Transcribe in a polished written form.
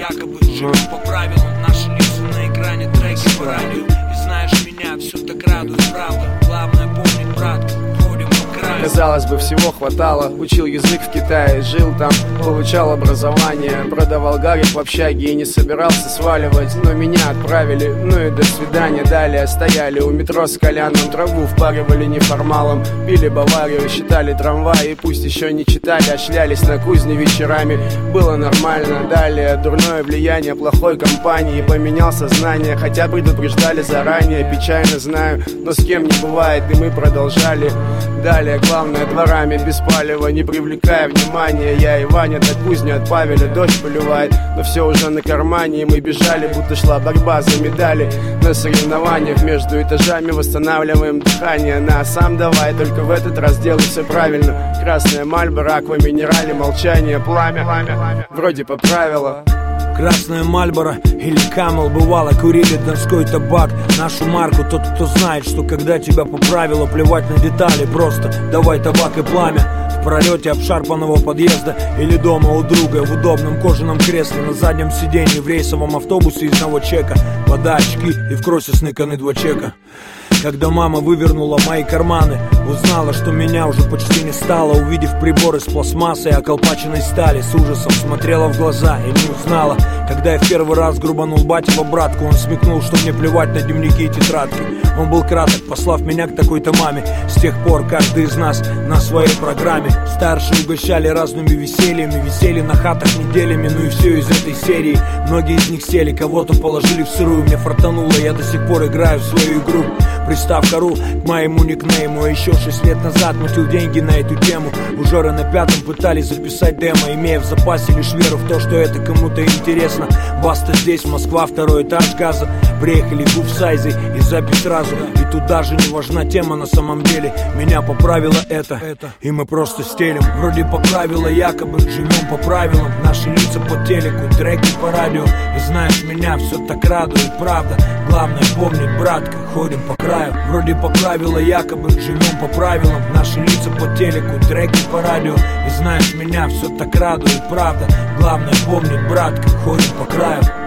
якобы живем по правилам. Наши лица на экране, треки по радио. И знаешь меня, все так радует, правда. Главное помнить, брат, ходим по краю. Казалось бы, всего хватало. Учил язык в Китае, жил там, получал образование. Продавал гарик в общаге и не собирался сваливать. Но меня отправили, ну и до свидания. Далее стояли у метро с кальяном, траву впаривали неформалом. Пили Баварию, считали трамваи. Пусть еще не читали, а шлялись на кузне вечерами. Было нормально. Далее дурное влияние плохой компании. Поменял сознание, хотя предупреждали заранее. Печально знаю, но с кем не бывает. И мы продолжали. Далее главное дворами без палева, не привлекая внимания. Я и Ваня до кузни от Павеля, дождь поливает. Но все уже на кармане, и мы бежали, будто шла борьба за медали. На соревнованиях между этажами восстанавливаем дыхание. На сам давай, только в этот раз делай все правильно. Красная Мальборо, аква минерали, молчание, пламя. Вроде по правилам. Красная Мальборо или Камел, бывало, курили донской табак. Нашу марку тот, кто знает, что когда тебя по правилу плевать на детали, просто давай табак и пламя. В пролете обшарпанного подъезда или дома у друга в удобном кожаном кресле на заднем сиденье в рейсовом автобусе из новочека. Вода, очки и в кроссе сныканы 2 чека. Когда мама вывернула мои карманы, узнала, что меня уже почти не стало. Увидев прибор из пластмассы и околпаченной стали, с ужасом смотрела в глаза и не узнала. Когда я в первый раз грубанул батькова братку, он смекнул, что мне плевать на дневники и тетрадки. Он был краток, послав меня к такой-то маме. С тех пор каждый из нас на своей программе. Старшие угощали разными весельями, висели на хатах неделями, ну и все из этой серии. Многие из них сели, кого-то положили в сырую. Мне фартануло, я до сих пор играю в свою игру. Приставка .ру к моему никнейму. А еще 6 лет назад мутил деньги на эту тему. Ужоры на 5-м пытались записать демо, имея в запасе лишь веру в то, что это кому-то интересно. Баста здесь, Москва, 2-й этаж газа. Приехали в Уфсайзе и запись сразу. И тут даже не важна тема на самом деле. Меня поправило это, и мы просто стелим. Вроде поправило якобы, живем по правилам. Наши лица по телеку, треки по радио. И знаешь, меня все так радует, правда. Главное помнить, братка, ходим по краю. Вроде поправило якобы, живем по правилам. Наши лица по телеку, треки по радио. И знаешь, меня все так радует, правда. Главное помнить, братка, ходим по краю.